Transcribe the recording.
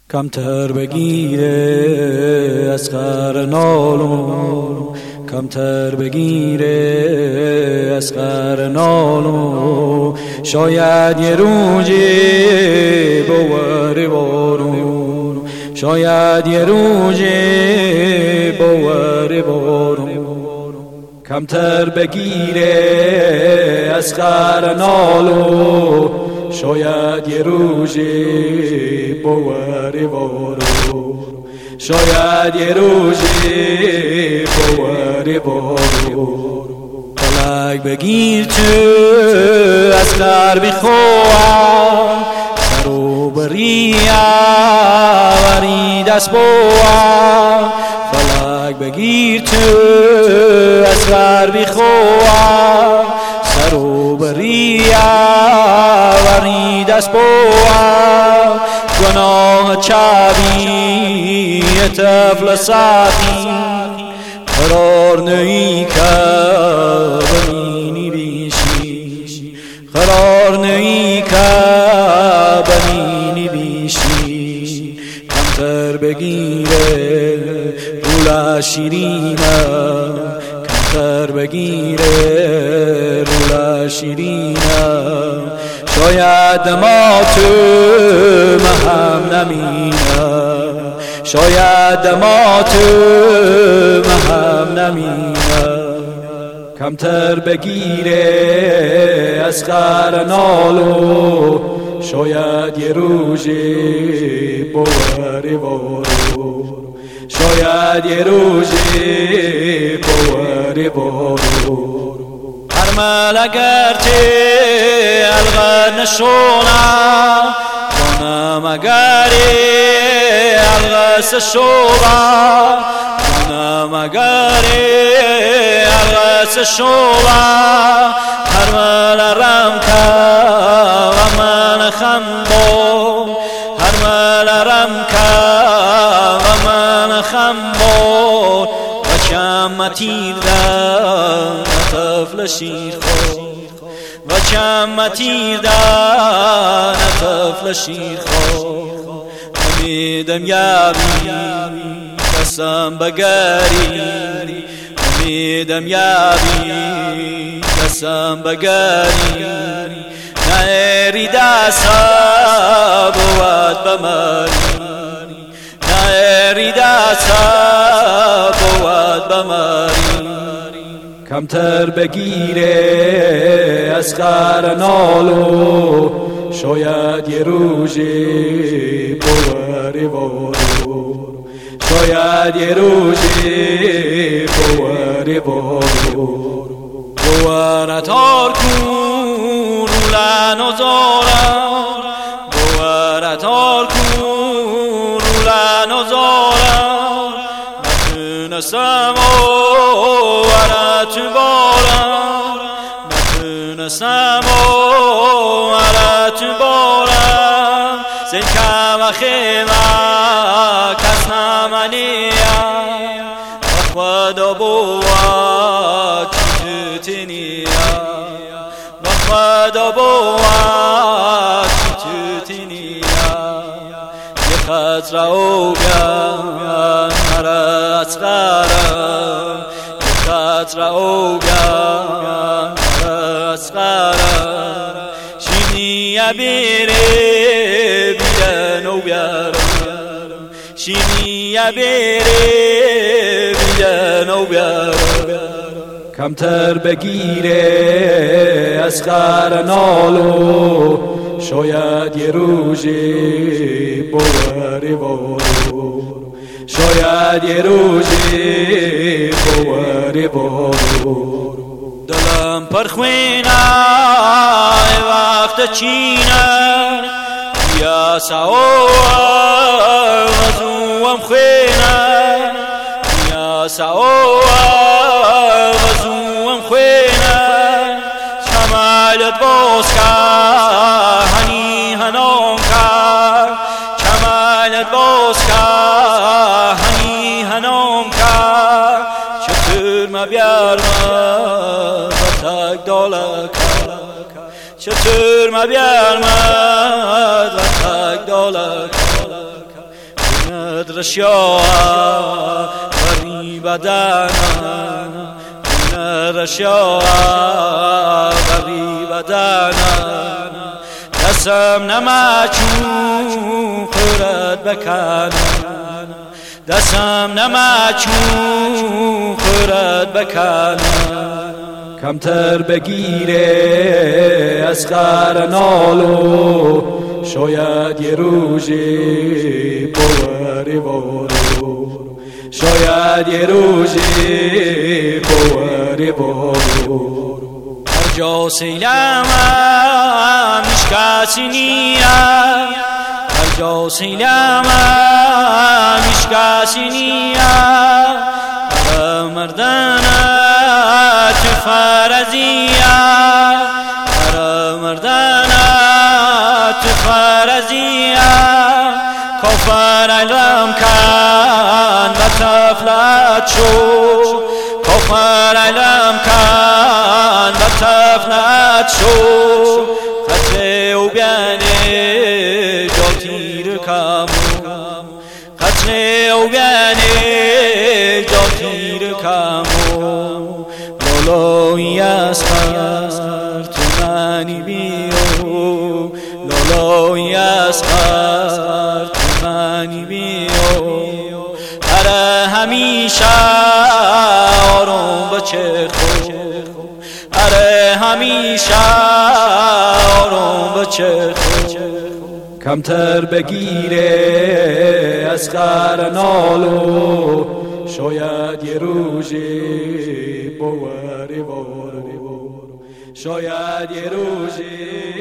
کمتر بگیره از خر نالو، کمتر بگیره از خر نالو. شاید یه روزی بواره بارون، شاید یه روزی بواره بارون. کمتر بگیره از خر نالو، شاید یه روزی بواره بارون، شاید یه روزی بواره بارون. فلک بگیر تو از خر بخواه، سرو بریا وری دست بواه. فلک بگیر تو از خر بخواه، سرو بریا وری دست بواه. گناه چابی طفل ساتی قرار نی که بنینی بیشی، قرار نی که بنینی بیشی. کمتر بگیره رولا شیرینه، کمتر بگیره رولا شیرینه. شاید ما تو مهم نمینه، شاید ما تو مهم نمینه. کمتر بگیره از خر نالو، شاید یه روزی بواره بارون، شاید یه روزی بواره بارون. هرمل اگر تی الغد نشونم، کنم اگری الغد سشوبم، کنم اگری الغد سشوبم. هرمل رم که و من خمبو، هرمل رم که و من خمبو. و چمتی در طفل شیر خود، و چمتی در طفل شیر خود. امیدم یابی قسم بگری، امیدم یابی قسم بگری. نهری دستا بود بمری، نهری دستا بود بمری. کمتر بگیره از خر نالو، شاید یه روزی بواره بارون، شاید یه روزی بواره بارون. بواره تار کن رولا نزارم، بواره تار کن رولا نزارم. نتونستم وره تو بارم، نتونستم وره تو بارم. زن که و خیمه کس نمانیم، و خدا بود که تو تنیم، و خدا بود که تو تنیم. یه خطر او گم مرا از خرم، یه خطر او گم مرا از خرم. شینیه بیره بیدن و بیارم، شینیه بیره بیدن و بیارم. کمتر بگیره از خر نالو، شاید یه روزی بواره بارون، شاید یه روزی بواره بارون. دلم پرخوینه وقت چینه، یا سوار وزوم خوینه، یا سوار وزوم خوینه. چمالت باز کرد هنی هنام کرد، چمالت باز کرد هنی هنام کرد. چطور ما بیارم تک دالک، چطور ما بیارم تک دالک. رشیا بری بدن رشیا بری بدن دستم نمچون خورد بکن دستم نمچون خورد بکن کمتر بگیره از قرنالو شاید یه روزی بوری بارو شاید یه روزی بوری بارو هر جا سیلم هیچ کسی نیم هر جا سیلم هیچ کسی نیم مردن چه فرزیه مردن چه فرزیه کافر علم کن و تفلت شو کافر علم کن و تفلت شو قتل او بیانه جا تیر کمو قتل او بیانه جا تیر کمو لالایی از خر تو منی بیو لالایی از خر تو منی بیو اره همیشه آروم بچه خود اره همیشه آروم بچه خود کمتر بگیره از قرنالو شاید یه روزی بوری بارو شاید یه روزی